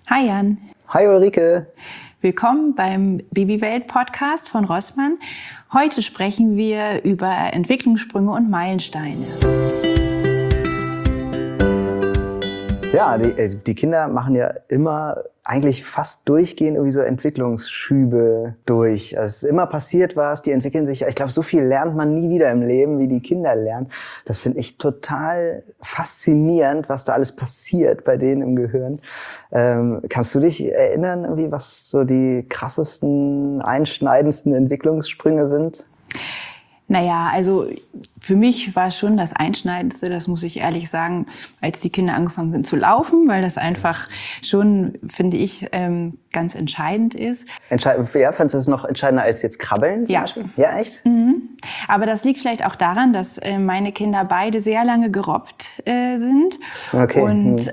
Hi Jan. Hi Ulrike. Willkommen beim Babywelt-Podcast von Rossmann. Heute sprechen wir über Entwicklungssprünge und Meilensteine. Ja, die Kinder machen ja immer eigentlich fast durchgehend irgendwie so Entwicklungsschübe durch. Also es ist immer passiert was, die entwickeln sich. Ich glaube, so viel lernt man nie wieder im Leben, wie die Kinder lernen. Das finde ich total faszinierend, was da alles passiert bei denen im Gehirn. Kannst du dich erinnern, irgendwie, was so die krassesten, einschneidendsten Entwicklungssprünge sind? Naja, also für mich war schon das Einschneidendste, das muss ich ehrlich sagen, als die Kinder angefangen sind zu laufen, weil das einfach schon, finde ich, ganz entscheidend ist. Ja, fandest du es noch entscheidender als jetzt Krabbeln zum Beispiel? Ja, echt? Mhm. Aber das liegt vielleicht auch daran, dass meine Kinder beide sehr lange gerobbt sind. Okay. Und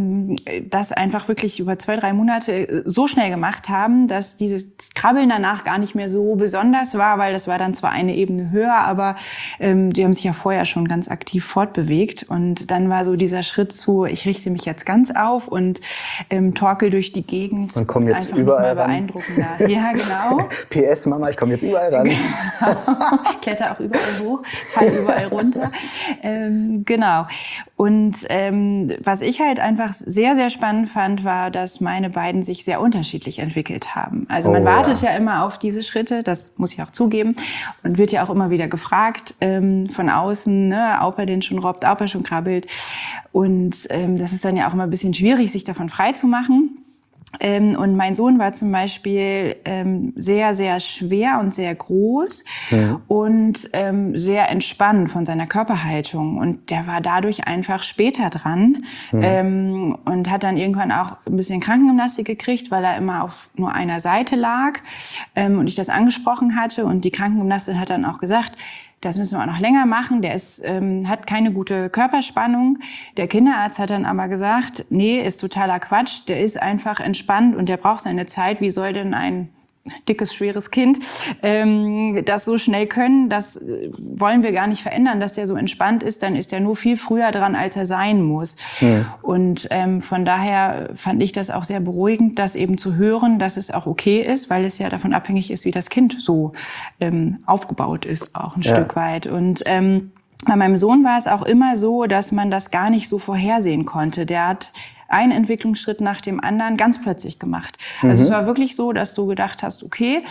das einfach wirklich über 2-3 Monate so schnell gemacht haben, dass dieses Krabbeln danach gar nicht mehr so besonders war, weil das war dann zwar eine Ebene höher, aber die haben sich ja vorher schon ganz aktiv fortbewegt. Und dann war so dieser Schritt zu, ich richte mich jetzt ganz auf und torkel durch die Gegend. Und komm jetzt einfach überall ran. Beeindruckender. Ja, genau. PS, Mama, ich komme jetzt überall ran. Kletter auch überall hoch, fall überall runter. Genau. Und was ich halt einfach sehr, sehr spannend fand, war, dass meine beiden sich sehr unterschiedlich entwickelt haben. Also man wartet ja immer auf diese Schritte, das muss ich auch zugeben, und wird ja auch immer wieder gefragt von außen, ne, ob er den schon robbt, ob er schon krabbelt. Und das ist dann ja auch immer ein bisschen schwierig, sich davon frei zu machen. Und mein Sohn war zum Beispiel sehr, sehr schwer und sehr groß und sehr entspannt von seiner Körperhaltung. Und der war dadurch einfach später dran und hat dann irgendwann auch ein bisschen Krankengymnastik gekriegt, weil er immer auf nur einer Seite lag und ich das angesprochen hatte. Und die Krankengymnastin hat dann auch gesagt, das müssen wir auch noch länger machen. Der hat keine gute Körperspannung. Der Kinderarzt hat dann aber gesagt, nee, ist totaler Quatsch. Der ist einfach entspannt und der braucht seine Zeit. Wie soll denn ein dickes, schweres Kind das so schnell können? Das wollen wir gar nicht verändern, dass der so entspannt ist. Dann ist er nur viel früher dran, als er sein muss. Und von daher fand ich das auch sehr beruhigend, das eben zu hören, dass es auch okay ist, weil es ja davon abhängig ist, wie das Kind so aufgebaut ist, auch ein Stück weit. Und bei meinem Sohn war es auch immer so, dass man das gar nicht so vorhersehen konnte. Der hat einen Entwicklungsschritt nach dem anderen ganz plötzlich gemacht. Also es war wirklich so, dass du gedacht hast, okay,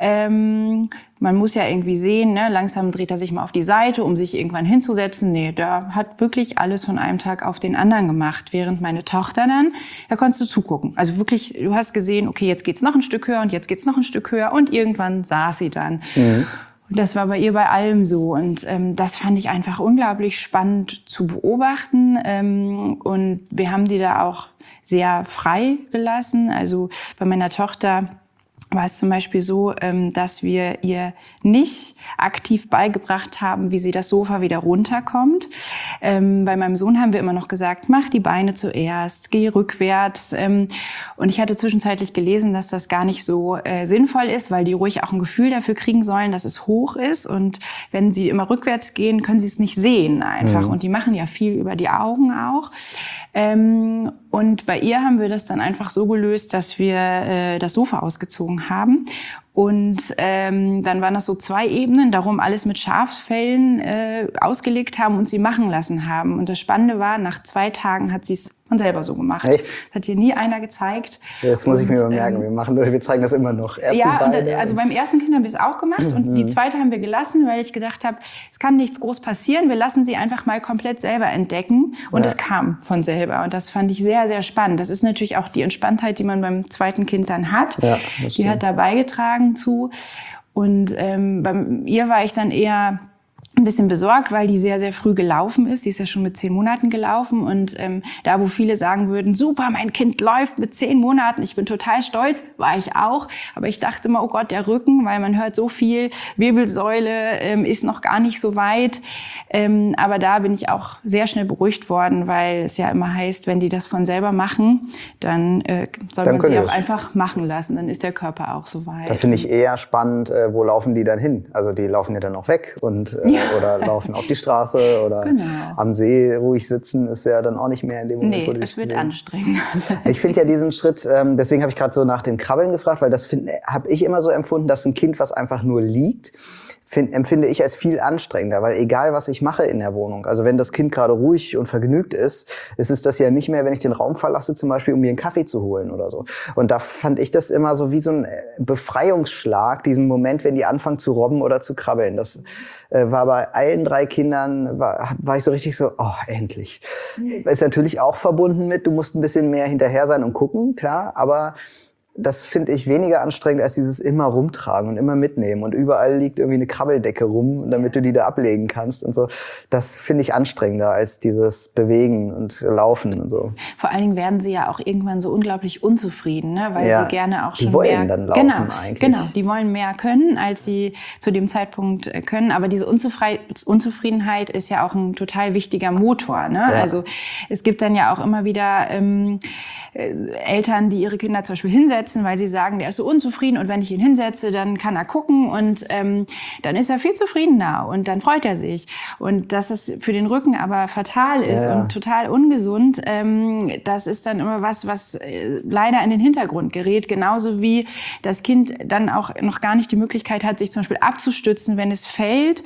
man muss ja irgendwie sehen, ne, langsam dreht er sich mal auf die Seite, um sich irgendwann hinzusetzen. Nee, der hat wirklich alles von einem Tag auf den anderen gemacht. Während meine Tochter dann, da konntest du zugucken. Also wirklich, du hast gesehen, okay, jetzt geht's noch ein Stück höher und jetzt geht's noch ein Stück höher und irgendwann saß sie dann. Und das war bei ihr bei allem so. Und das fand ich einfach unglaublich spannend zu beobachten. Und wir haben die da auch sehr frei gelassen. Also bei meiner Tochter war es zum Beispiel so, dass wir ihr nicht aktiv beigebracht haben, wie sie das Sofa wieder runterkommt. Bei meinem Sohn haben wir immer noch gesagt, mach die Beine zuerst, geh rückwärts. Und ich hatte zwischenzeitlich gelesen, dass das gar nicht so sinnvoll ist, weil die ruhig auch ein Gefühl dafür kriegen sollen, dass es hoch ist. Und wenn sie immer rückwärts gehen, können sie es nicht sehen einfach. Und die machen ja viel über die Augen auch. Und bei ihr haben wir das dann einfach so gelöst, dass wir das Sofa ausgezogen haben. Und dann waren das so 2 Ebenen, darum alles mit Schafsfellen ausgelegt haben und sie machen lassen haben. Und das Spannende war, nach 2 Tagen hat sie es von selber so gemacht. Echt? Das hat ihr nie einer gezeigt. Das muss ich mir mal merken. Wir zeigen das immer noch. Erst ja, die Beine. also beim ersten Kind haben wir es auch gemacht und die zweite haben wir gelassen, weil ich gedacht habe, es kann nichts groß passieren. Wir lassen sie einfach mal komplett selber entdecken. Und es kam von selber. Und das fand ich sehr, sehr spannend. Das ist natürlich auch die Entspanntheit, die man beim zweiten Kind dann hat. Ja, die hat da beigetragen zu. Und bei ihr war ich dann eher ein bisschen besorgt, weil die sehr, sehr früh gelaufen ist. Sie ist ja schon mit 10 Monaten gelaufen. Und da, wo viele sagen würden, super, mein Kind läuft mit 10 Monaten, ich bin total stolz, war ich auch. Aber ich dachte immer, oh Gott, der Rücken, weil man hört so viel, Wirbelsäule ist noch gar nicht so weit. Aber da bin ich auch sehr schnell beruhigt worden, weil es ja immer heißt, wenn die das von selber machen, dann soll man sie auch einfach machen lassen. Dann ist der Körper auch so weit. Da finde ich eher spannend, wo laufen die dann hin? Also die laufen ja dann auch weg und oder laufen auf die Straße oder am See ruhig sitzen, ist ja dann auch nicht mehr in dem Moment. Nee, es wird anstrengend. Ich finde ja diesen Schritt, deswegen habe ich gerade so nach dem Krabbeln gefragt, weil das habe ich immer so empfunden, dass ein Kind, was einfach nur liegt, empfinde ich als viel anstrengender, weil egal, was ich mache in der Wohnung, also wenn das Kind gerade ruhig und vergnügt ist es das ja nicht mehr, wenn ich den Raum verlasse, zum Beispiel, um mir einen Kaffee zu holen oder so. Und da fand ich das immer so wie so ein Befreiungsschlag, diesen Moment, wenn die anfangen zu robben oder zu krabbeln. Das war bei allen 3 Kindern, war ich so richtig so, oh, endlich. Ist natürlich auch verbunden mit, du musst ein bisschen mehr hinterher sein und gucken, klar, aber das finde ich weniger anstrengend als dieses immer rumtragen und immer mitnehmen. Und überall liegt irgendwie eine Krabbeldecke rum, damit du die da ablegen kannst und so. Das finde ich anstrengender als dieses Bewegen und Laufen und so. Vor allen Dingen werden sie ja auch irgendwann so unglaublich unzufrieden, ne? Weil sie gerne auch schon die wollen mehr... dann laufen eigentlich. Genau, die wollen mehr können, als sie zu dem Zeitpunkt können. Aber diese Unzufriedenheit ist ja auch ein total wichtiger Motor, ne? Ja. Also es gibt dann ja auch immer wieder Eltern, die ihre Kinder zum Beispiel hinsetzen, weil sie sagen, der ist so unzufrieden und wenn ich ihn hinsetze, dann kann er gucken und dann ist er viel zufriedener und dann freut er sich. Und dass es für den Rücken aber fatal ist und total ungesund, das ist dann immer was leider in den Hintergrund gerät. Genauso wie das Kind dann auch noch gar nicht die Möglichkeit hat, sich zum Beispiel abzustützen, wenn es fällt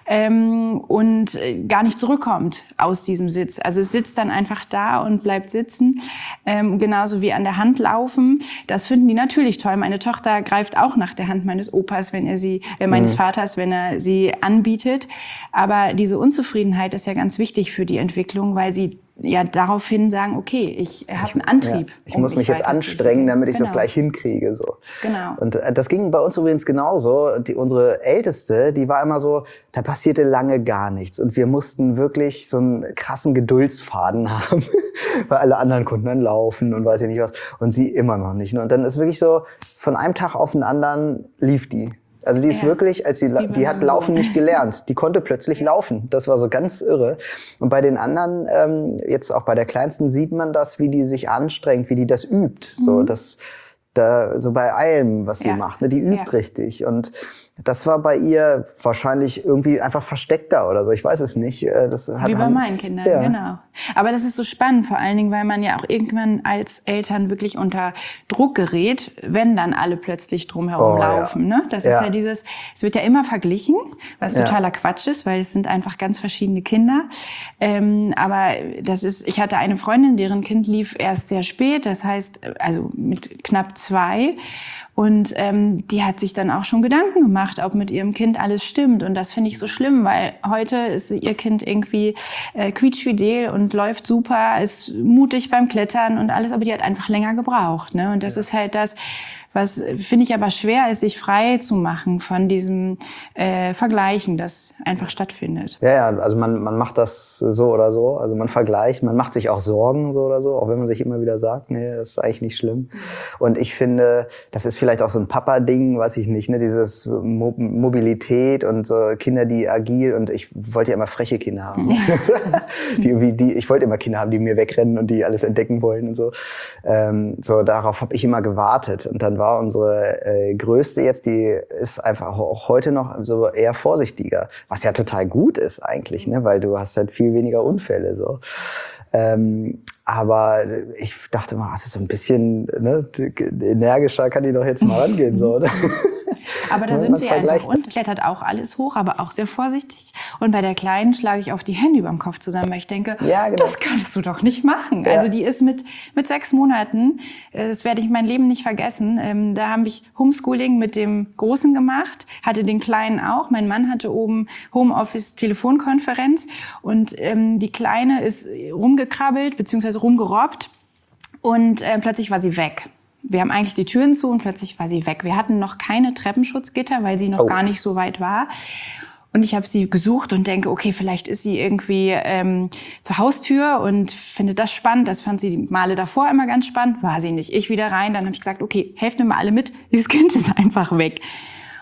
und gar nicht zurückkommt aus diesem Sitz. Also es sitzt dann einfach da und bleibt sitzen. Genauso wie an der Hand laufen. Das finden die natürlich toll. Meine Tochter greift auch nach der Hand meines Opas, wenn er sie, meines Vaters, wenn er sie anbietet. Aber diese Unzufriedenheit ist ja ganz wichtig für die Entwicklung, weil sie ja daraufhin sagen, okay, ich habe einen Antrieb. Ja, ich muss mich jetzt anstrengen, damit ich das gleich hinkriege. So. Genau. Und das ging bei uns übrigens genauso. Unsere Älteste, die war immer so, da passierte lange gar nichts. Und wir mussten wirklich so einen krassen Geduldsfaden haben, weil alle anderen konnten dann laufen und weiß ich nicht was. Und sie immer noch nicht. Und dann ist wirklich so, von einem Tag auf den anderen lief die. Also die ist wirklich, die hat Laufen nicht gelernt. Die konnte plötzlich laufen. Das war so ganz irre. Und bei den anderen, jetzt auch bei der Kleinsten, sieht man das, wie die sich anstrengt, wie die das übt. So, so bei allem, was sie macht. Ne? Die übt richtig. Und das war bei ihr wahrscheinlich irgendwie einfach versteckter oder so. Ich weiß es nicht. Wie bei meinen Kindern, genau. Aber das ist so spannend, vor allen Dingen, weil man ja auch irgendwann als Eltern wirklich unter Druck gerät, wenn dann alle plötzlich drumherum laufen. Ne? Das ist ja es wird ja immer verglichen, was totaler Quatsch ist, weil es sind einfach ganz verschiedene Kinder. Aber ich hatte eine Freundin, deren Kind lief erst sehr spät, das heißt, also mit knapp 2. Und die hat sich dann auch schon Gedanken gemacht, ob mit ihrem Kind alles stimmt. Und das finde ich so schlimm, weil heute ist ihr Kind irgendwie quietschfidel und läuft super, ist mutig beim Klettern und alles, aber die hat einfach länger gebraucht. Ne? Und das ist halt das, was, finde ich, aber schwer ist, sich frei zu machen von diesem Vergleichen, das einfach stattfindet. Ja, also man macht das so oder so. Also man vergleicht, man macht sich auch Sorgen so oder so, auch wenn man sich immer wieder sagt, nee, das ist eigentlich nicht schlimm. Und ich finde, das ist vielleicht auch so ein Papa-Ding, weiß ich nicht, ne, dieses Mobilität und so Kinder, die agil, und ich wollte ja immer freche Kinder haben. Ich wollte immer Kinder haben, die mir wegrennen und die alles entdecken wollen und so. So, darauf habe ich immer gewartet. Und dann war unsere Größte jetzt, die ist einfach auch heute noch so eher vorsichtiger, was ja total gut ist eigentlich, ne, weil du hast halt viel weniger Unfälle so. Aber ich dachte mal, das ist so ein bisschen energischer, kann die doch jetzt mal rangehen so. Ne? Aber da sind sie einfach und klettert auch alles hoch, aber auch sehr vorsichtig. Und bei der Kleinen schlage ich auf die Hände überm Kopf zusammen, weil ich denke, das kannst du doch nicht machen. Ja. Also die ist mit 6 Monaten, das werde ich mein Leben nicht vergessen, da habe ich Homeschooling mit dem Großen gemacht, hatte den Kleinen auch. Mein Mann hatte oben Homeoffice-Telefonkonferenz und die Kleine ist rumgekrabbelt bzw. rumgerobbt und plötzlich war sie weg. Wir haben eigentlich die Türen zu und plötzlich war sie weg. Wir hatten noch keine Treppenschutzgitter, weil sie noch gar nicht so weit war. Und ich habe sie gesucht und denke, okay, vielleicht ist sie irgendwie zur Haustür und finde das spannend. Das fand sie die Male davor immer ganz spannend. War sie nicht. Ich wieder rein. Dann habe ich gesagt, okay, helft mir mal alle mit. Dieses Kind ist einfach weg.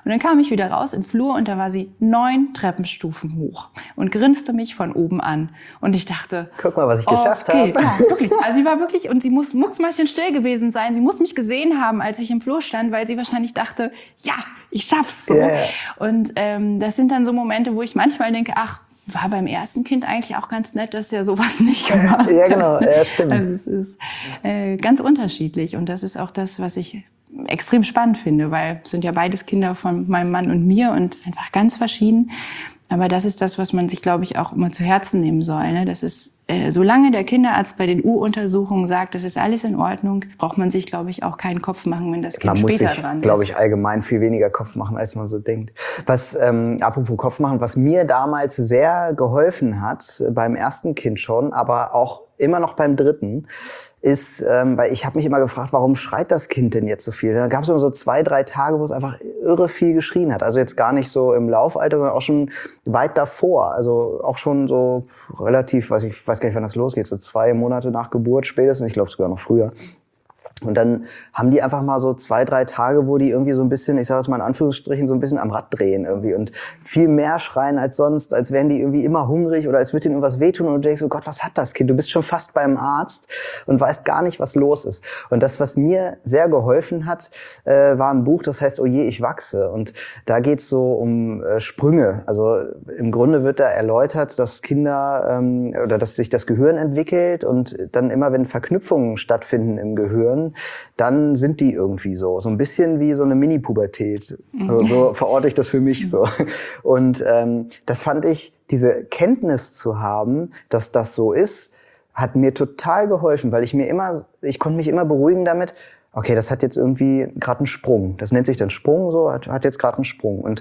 Und dann kam ich wieder raus in den Flur und da war sie 9 Treppenstufen hoch und grinste mich von oben an. Und ich dachte, guck mal, was ich geschafft habe. Ja, wirklich. Also sie war wirklich, und sie muss mucksmäuschenstill gewesen sein. Sie muss mich gesehen haben, als ich im Flur stand, weil sie wahrscheinlich dachte, ja, ich schaff's so. Yeah. Und das sind dann so Momente, wo ich manchmal denke, ach, war beim ersten Kind eigentlich auch ganz nett, dass er sowas nicht gemacht hat. Ja, genau, ja, stimmt. Also es ist ganz unterschiedlich und das ist auch das, was ich extrem spannend finde, weil es sind ja beides Kinder von meinem Mann und mir und einfach ganz verschieden. Aber das ist das, was man sich, glaube ich, auch immer zu Herzen nehmen soll. Ne? Das ist, solange der Kinderarzt bei den U-Untersuchungen sagt, das ist alles in Ordnung, braucht man sich, glaube ich, auch keinen Kopf machen, wenn das Kind später dran ist. Man muss sich, glaube ich, allgemein viel weniger Kopf machen, als man so denkt. Was, apropos Kopf machen, was mir damals sehr geholfen hat, beim ersten Kind schon, aber auch immer noch beim dritten, ist, weil ich habe mich immer gefragt, warum schreit das Kind denn jetzt so viel? Da gab es immer so 2, 3 Tage, wo es einfach irre viel geschrien hat. Also jetzt gar nicht so im Laufalter, sondern auch schon weit davor. Also auch schon so relativ, ich weiß gar nicht, wann das losgeht, so 2 Monate nach Geburt spätestens, ich glaube sogar noch früher. Und dann haben die einfach mal so 2, 3 Tage, wo die irgendwie so ein bisschen, ich sage jetzt mal in Anführungsstrichen, so ein bisschen am Rad drehen irgendwie und viel mehr schreien als sonst, als wären die irgendwie immer hungrig oder als würde ihnen irgendwas wehtun und du denkst so, Gott, was hat das Kind? Du bist schon fast beim Arzt und weißt gar nicht, was los ist. Und das, was mir sehr geholfen hat, war ein Buch, das heißt, Oh je, ich wachse. Und da geht's so um Sprünge. Also im Grunde wird da erläutert, dass Kinder oder dass sich das Gehirn entwickelt und dann immer, wenn Verknüpfungen stattfinden im Gehirn, dann sind die irgendwie so ein bisschen wie so eine Mini-Pubertät. So verorte ich das für mich so. Und das fand ich, diese Kenntnis zu haben, dass das so ist, hat mir total geholfen, weil ich konnte mich immer beruhigen damit, okay, das hat jetzt irgendwie gerade einen Sprung. Das nennt sich dann Sprung, so, hat jetzt gerade einen Sprung. Und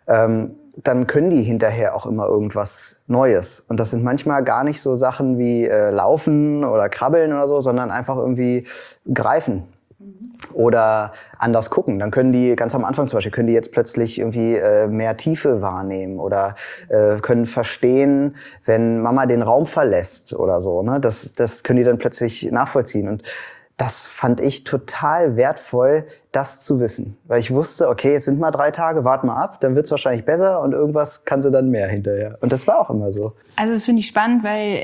dann können die hinterher auch immer irgendwas Neues. Und das sind manchmal gar nicht so Sachen wie Laufen oder Krabbeln oder so, sondern einfach irgendwie greifen. Oder anders gucken. Dann können die, ganz am Anfang zum Beispiel, können die jetzt plötzlich irgendwie mehr Tiefe wahrnehmen oder können verstehen, wenn Mama den Raum verlässt oder so. Ne? Das können die dann plötzlich nachvollziehen. Und das fand ich total wertvoll, das zu wissen. Weil ich wusste, okay, jetzt sind mal 3 Tage, wart mal ab, dann wird's wahrscheinlich besser und irgendwas kann sie dann mehr hinterher. Und das war auch immer so. Also das finde ich spannend, weil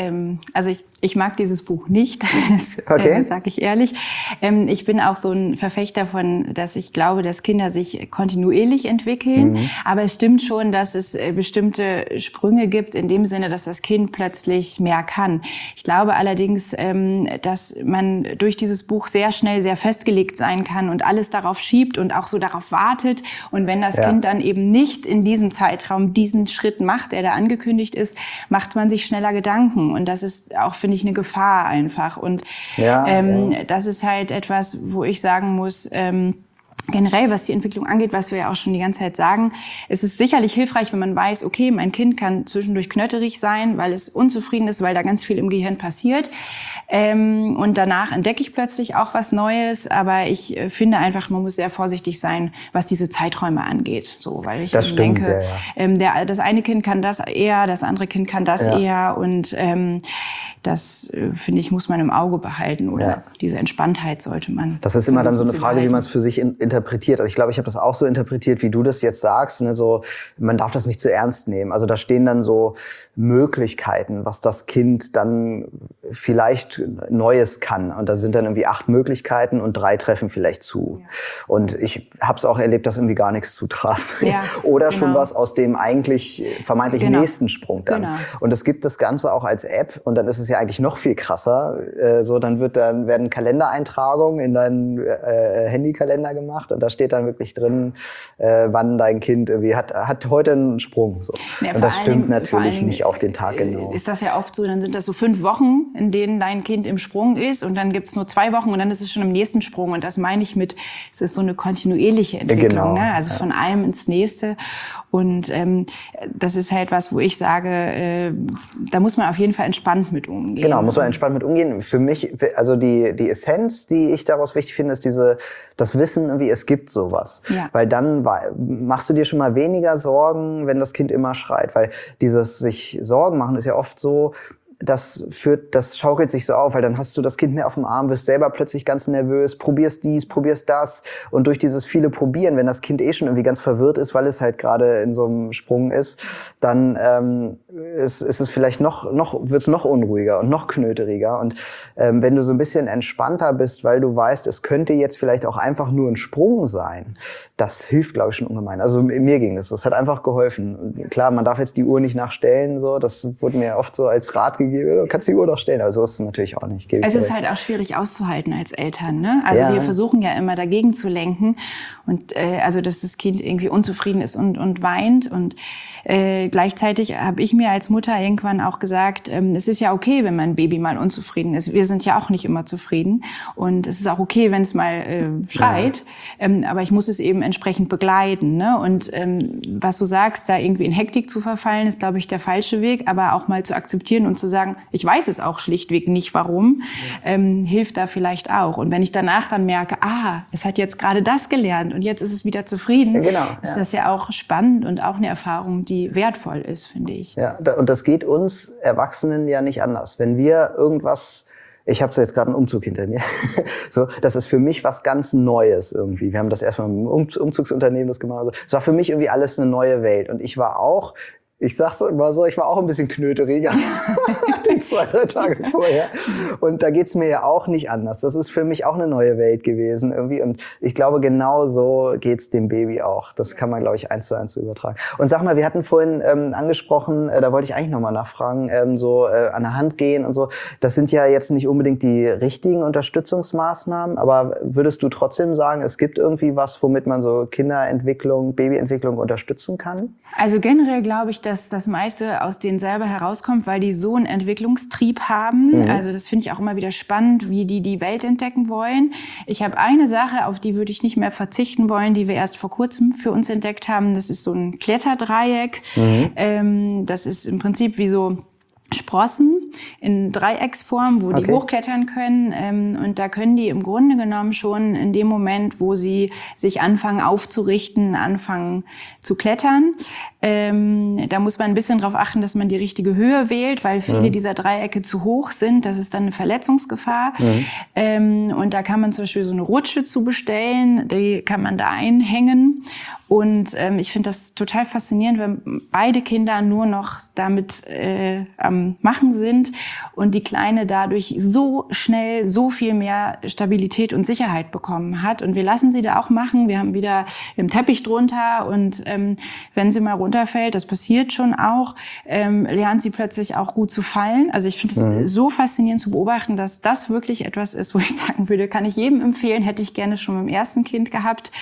ich mag dieses Buch nicht, das sage ich ehrlich. Ich bin auch so ein Verfechter von, dass ich glaube, dass Kinder sich kontinuierlich entwickeln. Aber es stimmt schon, dass es bestimmte Sprünge gibt, in dem Sinne, dass das Kind plötzlich mehr kann. Ich glaube allerdings, dass man durch dieses Buch sehr schnell sehr festgelegt sein kann und alles darauf schiebt und auch so darauf wartet. Und wenn das Kind dann eben nicht in diesem Zeitraum diesen Schritt macht, der da angekündigt ist, macht man sich schneller Gedanken. Und das ist auch, finde ich, eine Gefahr einfach. Und das ist halt etwas, wo ich sagen muss, generell, was die Entwicklung angeht, was wir ja auch schon die ganze Zeit sagen, es ist sicherlich hilfreich, wenn man weiß, okay, mein Kind kann zwischendurch knötterig sein, weil es unzufrieden ist, weil da ganz viel im Gehirn passiert. Und danach entdecke ich plötzlich auch was Neues. Aber ich finde einfach, man muss sehr vorsichtig sein, was diese Zeiträume angeht. So, weil ich denke, das eine Kind kann das eher, das andere Kind kann das eher. Und das, finde ich, muss man im Auge behalten. Oder diese Entspanntheit sollte man. Das ist immer dann so eine Frage, wie man es für sich interpretiert. Also ich glaube, ich habe das auch so interpretiert, wie du das jetzt sagst. Ne? So, man darf das nicht zu ernst nehmen. Also da stehen dann so Möglichkeiten, was das Kind dann vielleicht Neues kann. Und da sind dann irgendwie 8 Möglichkeiten und 3 treffen vielleicht zu. Ja. Und ich habe es auch erlebt, dass irgendwie gar nichts zutraf. Ja, oder schon was aus dem eigentlich vermeintlich nächsten Sprung dann. Genau. Und es gibt das Ganze auch als App und dann ist es ja eigentlich noch viel krasser. Dann werden Kalendereintragungen in deinen Handykalender gemacht und da steht dann wirklich drin, wann dein Kind irgendwie hat heute einen Sprung. So. Ja, und das stimmt natürlich nicht auf den Tag genau. Ist das ja oft so, dann sind das so 5 Wochen, in denen dein Kind im Sprung ist und dann gibt's nur 2 Wochen und dann ist es schon im nächsten Sprung. Und das meine ich mit, es ist so eine kontinuierliche Entwicklung, genau. Ne? Also von einem ins nächste. Und das ist halt was, wo ich sage, da muss man auf jeden Fall entspannt mit umgehen. Genau, muss man entspannt mit umgehen. Für mich, also die Essenz, die ich daraus wichtig finde, ist das Wissen, irgendwie, es gibt sowas. Ja. Weil dann machst du dir schon mal weniger Sorgen, wenn das Kind immer schreit. Weil dieses sich Sorgen machen ist ja oft so, das schaukelt sich so auf, weil dann hast du das Kind mehr auf dem Arm, wirst selber plötzlich ganz nervös, probierst dies, probierst das und durch dieses viele Probieren, wenn das Kind schon irgendwie ganz verwirrt ist, weil es halt gerade in so einem Sprung ist, dann ist es vielleicht wird's noch unruhiger und noch knöteriger und wenn du so ein bisschen entspannter bist, weil du weißt, es könnte jetzt vielleicht auch einfach nur ein Sprung sein, das hilft, glaube ich, schon ungemein. Also mir ging das so, es hat einfach geholfen. Und klar, man darf jetzt die Uhr nicht nachstellen, so, das wurde mir oft so als Rat gegeben, du kannst die Uhr doch stellen, aber so ist es natürlich auch nicht. Es ist halt auch schwierig auszuhalten als Eltern, ne? Also wir versuchen ja immer dagegen zu lenken und also dass das Kind irgendwie unzufrieden ist und weint und gleichzeitig habe ich mir als Mutter irgendwann auch gesagt, es ist ja okay, wenn mein Baby mal unzufrieden ist. Wir sind ja auch nicht immer zufrieden und es ist auch okay, wenn es mal schreit, aber ich muss es eben entsprechend begleiten, ne? Und was du sagst, da irgendwie in Hektik zu verfallen, ist, glaube ich, der falsche Weg, aber auch mal zu akzeptieren und zu sagen, ich weiß es auch schlichtweg nicht, warum, hilft da vielleicht auch. Und wenn ich danach dann merke, es hat jetzt gerade das gelernt und jetzt ist es wieder zufrieden, ist das ja auch spannend und auch eine Erfahrung, die wertvoll ist, finde ich. Ja, und das geht uns Erwachsenen ja nicht anders. Wenn wir irgendwas, ich habe so jetzt gerade einen Umzug hinter mir, so, das ist für mich was ganz Neues irgendwie. Wir haben das erstmal im Umzugsunternehmen das gemacht. Also, es war für mich irgendwie alles eine neue Welt und ich war auch ein bisschen knöteriger die 2-3 Tage vorher. Und da geht's mir ja auch nicht anders. Das ist für mich auch eine neue Welt gewesen irgendwie. Und ich glaube, genau so geht's dem Baby auch. Das kann man, glaube ich, 1:1 übertragen. Und sag mal, wir hatten vorhin angesprochen, da wollte ich eigentlich nochmal nachfragen, an der Hand gehen und so. Das sind ja jetzt nicht unbedingt die richtigen Unterstützungsmaßnahmen, aber würdest du trotzdem sagen, es gibt irgendwie was, womit man so Kinderentwicklung, Babyentwicklung unterstützen kann? Also generell glaube ich, dass das meiste aus denen selber herauskommt, weil die so einen Entwicklungstrieb haben. Also das finde ich auch immer wieder spannend, wie die Welt entdecken wollen. Ich habe eine Sache, auf die würde ich nicht mehr verzichten wollen, die wir erst vor kurzem für uns entdeckt haben. Das ist so ein Kletterdreieck. Das ist im Prinzip wie so Sprossen in Dreiecksform, wo die hochklettern können. Und da können die im Grunde genommen schon in dem Moment, wo sie sich anfangen aufzurichten, anfangen zu klettern. Da muss man ein bisschen drauf achten, dass man die richtige Höhe wählt, weil viele dieser Dreiecke zu hoch sind. Das ist dann eine Verletzungsgefahr. Und da kann man zum Beispiel so eine Rutsche zu bestellen. Die kann man da einhängen. Und ich finde das total faszinierend, wenn beide Kinder nur noch damit am Machen sind und die Kleine dadurch so schnell so viel mehr Stabilität und Sicherheit bekommen hat. Und wir lassen sie da auch machen. Wir haben wieder im Teppich drunter und wenn sie mal runterfällt, das passiert schon auch, lernt sie plötzlich auch gut zu fallen. Also ich finde es so faszinierend zu beobachten, dass das wirklich etwas ist, wo ich sagen würde, kann ich jedem empfehlen, hätte ich gerne schon beim ersten Kind gehabt.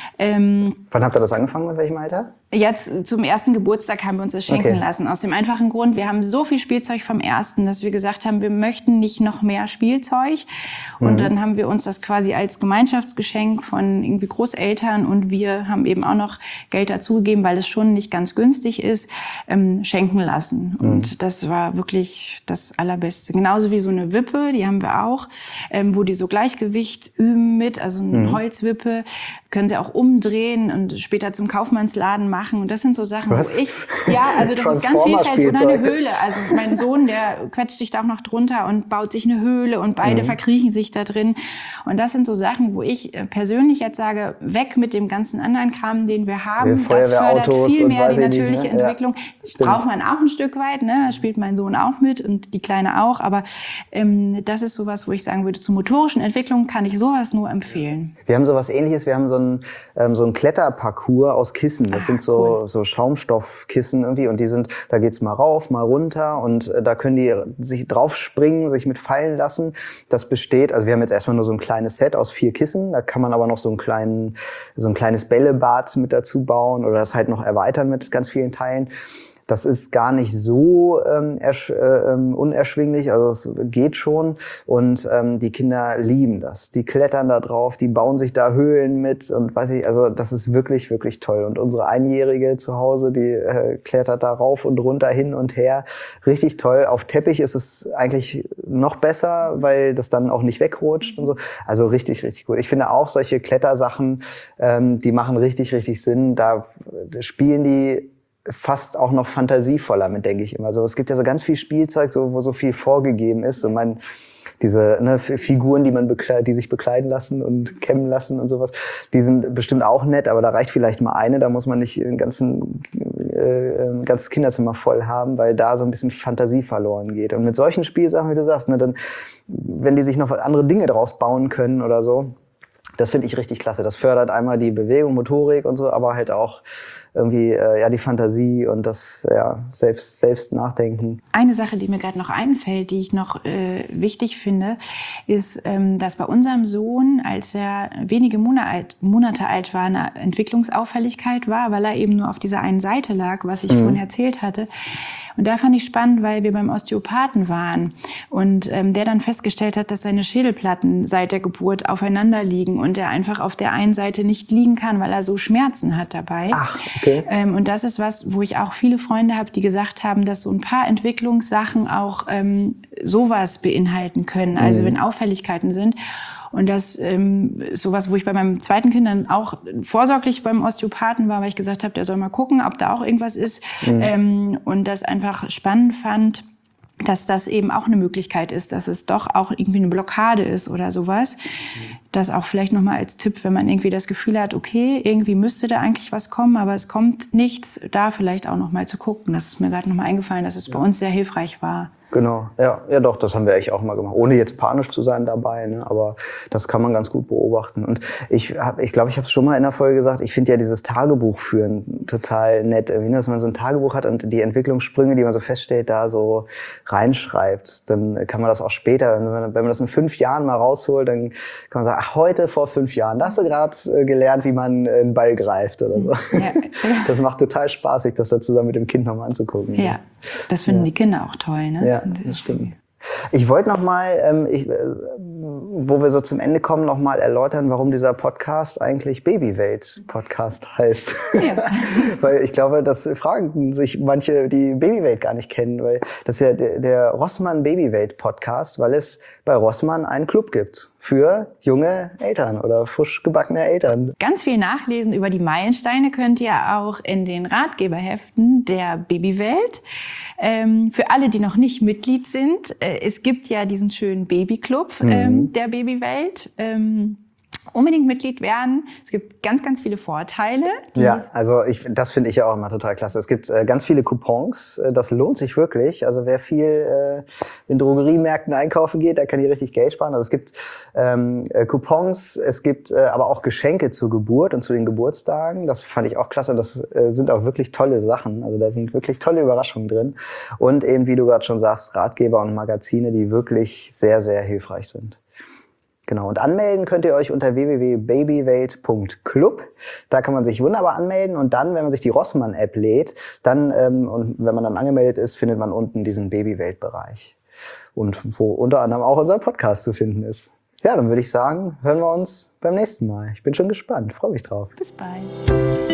Wann habt ihr das angefangen, mit welchem Alter? Jetzt zum ersten Geburtstag haben wir uns das schenken lassen. Aus dem einfachen Grund, wir haben so viel Spielzeug vom ersten, dass wir gesagt haben, wir möchten nicht noch mehr Spielzeug. Und dann haben wir uns das quasi als Gemeinschaftsgeschenk von irgendwie Großeltern und wir haben eben auch noch Geld dazugegeben, weil es schon nicht ganz günstig ist, schenken lassen. Und das war wirklich das Allerbeste. Genauso wie so eine Wippe, die haben wir auch, wo die so Gleichgewicht üben mit, also eine Holzwippe, können sie auch umdrehen und später zum Kaufmannsladen machen. Und das sind so Sachen, wo ich, also das ist ganz vielfältig. Oder eine Höhle. Also mein Sohn, der quetscht sich da auch noch drunter und baut sich eine Höhle und beide verkriechen sich da drin. Und das sind so Sachen, wo ich persönlich jetzt sage, weg mit dem ganzen anderen Kram, den wir haben. Das fördert viel mehr die natürliche Entwicklung. Braucht man auch ein Stück weit, ne? Das spielt mein Sohn auch mit und die Kleine auch. Aber das ist sowas, wo ich sagen würde, zur motorischen Entwicklung kann ich sowas nur empfehlen. Wir haben sowas Ähnliches. Wir haben so ein Kletterparcours aus Kissen. Das sind so Schaumstoffkissen irgendwie und da geht's mal rauf, mal runter und da können die sich drauf springen, sich mit fallen lassen. Das besteht, also wir haben jetzt erstmal nur so ein kleines Set aus 4 Kissen, da kann man aber noch so ein kleines Bällebad mit dazu bauen oder das halt noch erweitern mit ganz vielen Teilen. Das ist gar nicht so unerschwinglich, also es geht schon und die Kinder lieben das. Die klettern da drauf, die bauen sich da Höhlen mit und also das ist wirklich, wirklich toll. Und unsere Einjährige zu Hause, die klettert da rauf und runter, hin und her. Richtig toll. Auf Teppich ist es eigentlich noch besser, weil das dann auch nicht wegrutscht und so. Also richtig, richtig gut. Ich finde auch solche Klettersachen, die machen richtig, richtig Sinn. Da spielen die fast auch noch fantasievoller mit, denke ich immer. So, es gibt ja so ganz viel Spielzeug, so, wo so viel vorgegeben ist. So diese Figuren, die sich bekleiden lassen und kämmen lassen und sowas, die sind bestimmt auch nett, aber da reicht vielleicht mal eine, da muss man nicht ein ganzes Kinderzimmer voll haben, weil da so ein bisschen Fantasie verloren geht. Und mit solchen Spielsachen, wie du sagst, ne, dann, wenn die sich noch andere Dinge draus bauen können oder so, das finde ich richtig klasse. Das fördert einmal die Bewegung, Motorik und so, aber halt auch irgendwie die Fantasie und das selbst nachdenken. Eine Sache, die mir gerade noch einfällt, die ich noch wichtig finde, ist, dass bei unserem Sohn, als er wenige Monate alt war, eine Entwicklungsauffälligkeit war, weil er eben nur auf dieser einen Seite lag, was ich vorhin erzählt hatte. Und da fand ich spannend, weil wir beim Osteopathen waren und der dann festgestellt hat, dass seine Schädelplatten seit der Geburt aufeinander liegen und er einfach auf der einen Seite nicht liegen kann, weil er so Schmerzen hat dabei. Ach, okay. Und das ist was, wo ich auch viele Freunde habe, die gesagt haben, dass so ein paar Entwicklungssachen auch sowas beinhalten können, also wenn Auffälligkeiten sind. Und das sowas, wo ich bei meinem zweiten Kind dann auch vorsorglich beim Osteopathen war, weil ich gesagt habe, der soll mal gucken, ob da auch irgendwas ist. Und das einfach spannend fand, dass das eben auch eine Möglichkeit ist, dass es doch auch irgendwie eine Blockade ist oder sowas. Das auch vielleicht nochmal als Tipp, wenn man irgendwie das Gefühl hat, okay, irgendwie müsste da eigentlich was kommen, aber es kommt nichts, da vielleicht auch nochmal zu gucken. Das ist mir gerade nochmal eingefallen, dass es bei uns sehr hilfreich war. Genau, ja doch, das haben wir eigentlich auch mal gemacht, ohne jetzt panisch zu sein dabei, ne? Aber das kann man ganz gut beobachten. Und ich glaube, ich habe es schon mal in der Folge gesagt, ich finde ja dieses Tagebuchführen total nett, dass man so ein Tagebuch hat und die Entwicklungssprünge, die man so feststellt, da so reinschreibt. Dann kann man das auch später, wenn man das in 5 Jahren mal rausholt, dann kann man sagen, ach, heute vor 5 Jahren, da hast du gerade gelernt, wie man einen Ball greift oder so. Ja. Das macht total Spaß, sich das da zusammen mit dem Kind nochmal anzugucken. Ja, das finden die Kinder auch toll, ne? Ja, das stimmt. Ich wollte noch mal, wo wir so zum Ende kommen, noch mal erläutern, warum dieser Podcast eigentlich Babywelt-Podcast heißt. Ja. Weil ich glaube, das fragen sich manche, die Babywelt gar nicht kennen, weil das ist ja der Rossmann Babywelt-Podcast, weil es bei Rossmann einen Club gibt für junge Eltern oder frisch gebackene Eltern. Ganz viel nachlesen über die Meilensteine könnt ihr auch in den Ratgeberheften der Babywelt. Für alle, die noch nicht Mitglied sind, es gibt ja diesen schönen Babyclub der Babywelt. Unbedingt Mitglied werden. Es gibt ganz, ganz viele Vorteile. Ja, also das finde ich ja auch immer total klasse. Es gibt ganz viele Coupons. Das lohnt sich wirklich. Also wer viel in Drogeriemärkten einkaufen geht, der kann hier richtig Geld sparen. Also es gibt Coupons, es gibt aber auch Geschenke zur Geburt und zu den Geburtstagen. Das fand ich auch klasse. Das sind auch wirklich tolle Sachen. Also da sind wirklich tolle Überraschungen drin. Und eben, wie du gerade schon sagst, Ratgeber und Magazine, die wirklich sehr, sehr hilfreich sind. Genau, und anmelden könnt ihr euch unter www.babywelt.club. Da kann man sich wunderbar anmelden und dann, wenn man sich die Rossmann-App lädt, dann und wenn man dann angemeldet ist, findet man unten diesen Babywelt-Bereich. Und wo unter anderem auch unser Podcast zu finden ist. Ja, dann würde ich sagen, hören wir uns beim nächsten Mal. Ich bin schon gespannt, freue mich drauf. Bis bald.